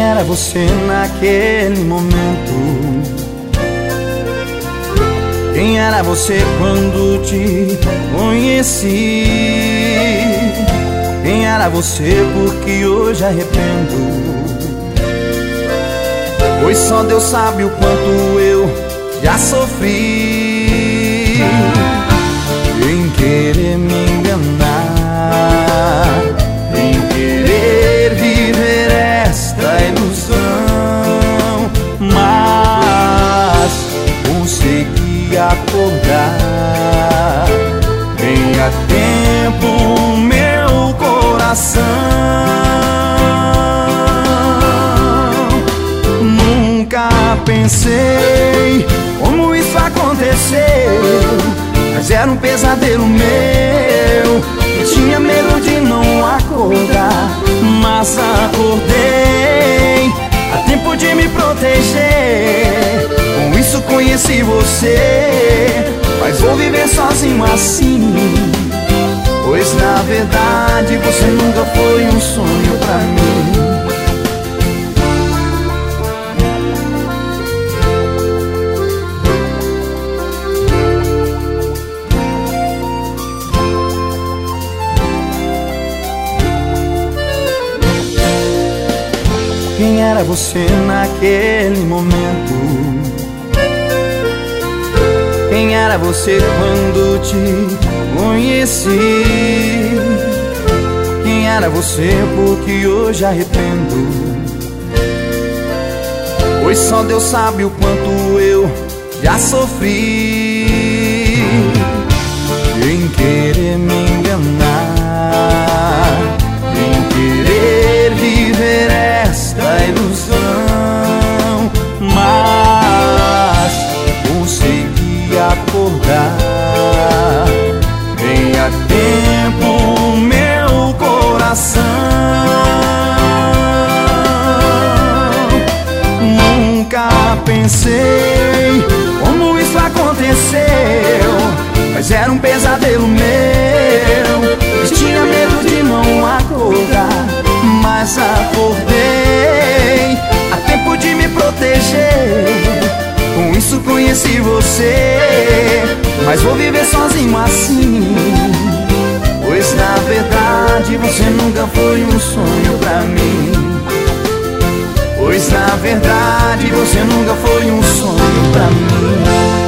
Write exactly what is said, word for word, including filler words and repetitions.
era você naquele momento? Quem era você quando te conheci? Quem era você porque hoje arrependo? Pois só Deus sabe o quanto eu já sofri em querer me enganar, em querer viver esta ilusão, mas consegui acordar bem a tempo meu coração. Nunca pensei como isso aconteceu, mas era um pesadelo meu. Eu tinha medo de não acordar, mas acordei a tempo de me proteger. Com isso conheci você, mas vou viver sozinho assim, pois na verdade você nunca foi um sonho pra mim. Quem era você naquele momento? Quem era você quando te conheci? Quem era você porque hoje arrependo? Pois só Deus sabe o quanto eu já sofri em querer me enganar, em querer viver esta ilusão, mas consegui acordar bem a tempo meu coração. Nunca pensei como isso aconteceu, mas era um pesadelo meu. Eu tinha medo de não acordar, mas acordei a tempo de me proteger. Com isso conheci você, mas vou viver sozinho assim, pois na verdade você nunca foi um sonho pra mim. Pois na verdade você nunca foi um sonho pra mim.